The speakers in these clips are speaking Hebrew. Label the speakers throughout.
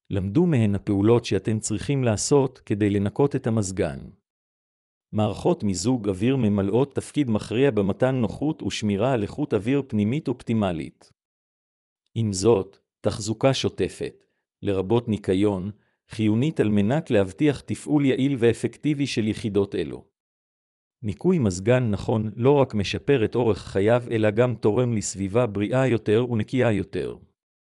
Speaker 1: למדו מהן הפעולות שאתם צריכים לעשות כדי לנקות את המזגן. מערכות מיזוג אוויר ממלאות תפקיד מכריע במתן נוחות ושמירה על איכות אוויר פנימית אופטימלית. עם זאת, תחזוקה שוטפת, לרבות ניקיון, חיונית על מנת להבטיח תפעול יעיל ואפקטיבי של יחידות אלו. ניקוי מזגן נכון לא רק משפר את אורח חייו אלא גם תורם לסביבה בריאה יותר ונקייה יותר.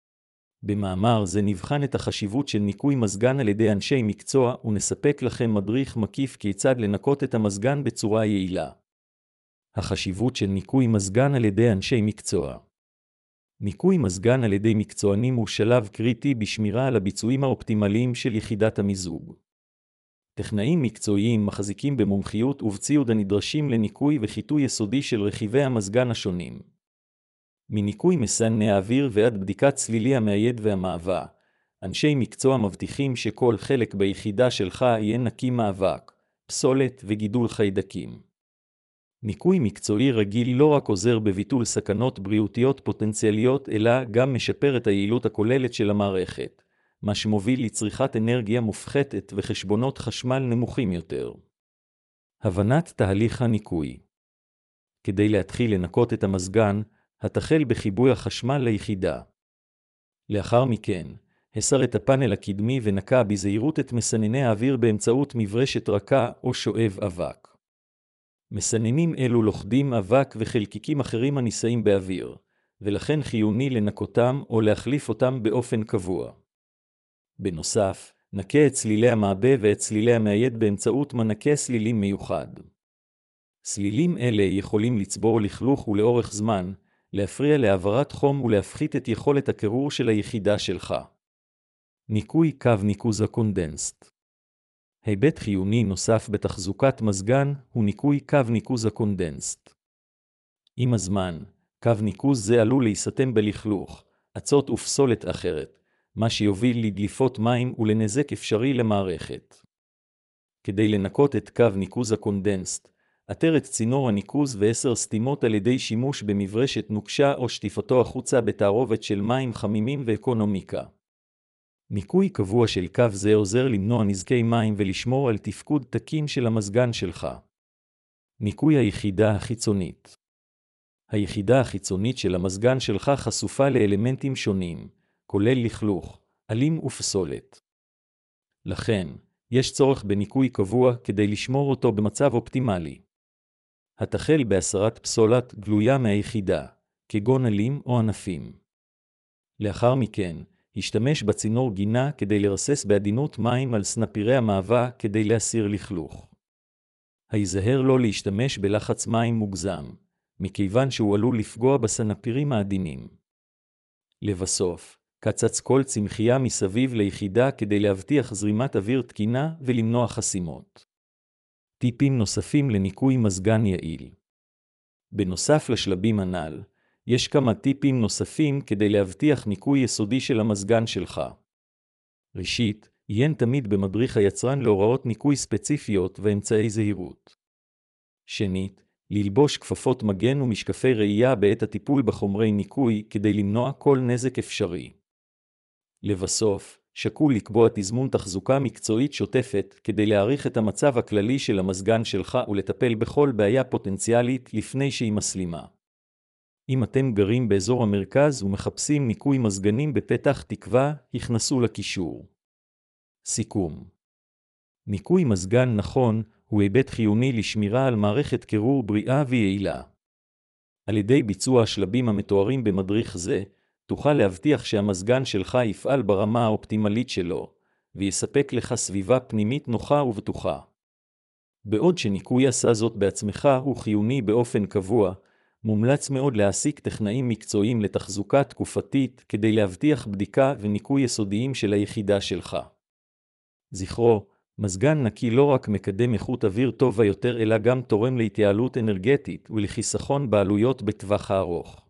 Speaker 1: במאמר זה נבחן את החשיבות של ניקוי מזגן על ידי אנשי מקצוע ונספק לכם מדריך מקיף כיצד לנקות את המזגן בצורה יעילה. החשיבות של ניקוי מזגן על ידי אנשי מקצוע. ניקוי מזגן על ידי מקצוענים הוא שלב קריטי בשמירה על הביצועים האופטימליים של יחידת המיזוג. טכנאים מקצועיים מחזיקים במומחיות ובציוד הנדרשים לניקוי וחיטוי יסודי של רכיבי המזגן השונים. מניקוי מסנני האוויר ועד בדיקת צלילי המאייד והמעבה, אנשי מקצוע מבטיחים שכל חלק ביחידה שלך יהיה נקי מאבק, פסולת וגידול חיידקים. ניקוי מקצועי רגיל לא רק עוזר בביטול סכנות בריאותיות פוטנציאליות אלא גם משפר את היעילות הכוללת של המערכת, מה שמוביל לצריכת אנרגיה מופחתת וחשבונות חשמל נמוכים יותר. הבנת תהליך הניקוי. כדי להתחיל לנקות את המזגן, התחל בחיבור החשמל ליחידה. לאחר מכן, הסר את הפאנל הקדמי ונקה בזהירות את מסנני האוויר באמצעות מברשת רכה או שואב אבק. מסננים אלו לוכדים אבק וחלקיקים אחרים הנישאים באוויר, ולכן חיוני לנקותם או להחליף אותם באופן קבוע. בנוסף, נקה את צלילי המעבה ואת צלילי המאייד באמצעות מנקה סלילים מיוחד. סלילים אלה יכולים לצבור לכלוך ולאורך זמן, להפריע להעברת חום ולהפחית את יכולת הקירור של היחידה שלך. ניקוי קו ניקוז הקונדנסט. היבט חיוני נוסף בתחזוקת מזגן הוא ניקוי קו ניקוז הקונדנסט. עם הזמן, קו ניקוז זה עלול להיסתם בלכלוך, עצות ופסולת אחרת, מה שיוביל לדליפות מים ולנזק אפשרי למערכת. כדי לנקות את קו ניקוז הקונדנסט, עטר את צינור הניקוז ו10 סתימות על ידי שימוש במברשת נוקשה או שטיפתו החוצה בתערובת של מים חמימים ואקונומיקה. ניקוי קבוע של קו זה עוזר למנוע נזקי מים ולשמור על תפקוד תקין של המזגן שלך. ניקוי היחידה החיצונית. היחידה החיצונית של המזגן שלך חשופה לאלמנטים שונים, כולל לכלוך, עלים ופסולת. לכן, יש צורך בניקוי קבוע כדי לשמור אותו במצב אופטימלי. התחל בהסרת פסולת גלויה מהיחידה, כגון עלים או ענפים. לאחר מכן, השתמש בצינור גינה כדי לרסס בעדינות מים על סנפירי המעבה כדי להסיר לכלוך. היזהר לא להשתמש בלחץ מים מוגזם, מכיוון שהוא עלול לפגוע בסנפירים העדינים. לבסוף, קצץ כל צמחייה מסביב ליחידה כדי להבטיח זרימת אוויר תקינה ולמנוע חסימות. טיפים נוספים לניקוי מזגן יעיל. בנוסף לשלבים הנ"ל, יש כמה טיפים נוספים כדי להבטיח ניקוי יסודי של המזגן שלך. ראשית, עיין תמיד במדריך היצרן להוראות ניקוי ספציפיות ואמצעי זהירות. שנית, ללבוש כפפות מגן ומשקפי ראייה בעת הטיפול בחומרי ניקוי כדי למנוע כל נזק אפשרי. לבסוף, שקול לקבוע תזמון תחזוקה מקצועית שוטפת כדי להעריך את המצב הכללי של המזגן שלך ולטפל בכל בעיה פוטנציאלית לפני שהיא מסלימה. אם אתם גרים באזור המרכז ומחפשים ניקוי מזגנים בפתח תקווה, הכנסו לקישור. סיכום. ניקוי מזגן נכון הוא היבט חיוני לשמירה על מערכת קירור בריאה ויעילה. על ידי ביצוע השלבים המתוארים במדריך זה, תוכל להבטיח שהמזגן שלך יפעל ברמה האופטימלית שלו, ויספק לך סביבה פנימית נוחה ובטוחה. בעוד שניקוי עשה זאת בעצמך הוא חיוני באופן קבוע, מומלץ מאוד להעסיק טכנאים מקצועיים לתחזוקה תקופתית כדי להבטיח בדיקה וניקוי יסודיים של היחידה שלך. זכרו, מזגן נקי לא רק מקדם איכות אוויר טובה יותר אלא גם תורם להתייעלות אנרגטית ולחיסכון בעלויות בטווח הארוך.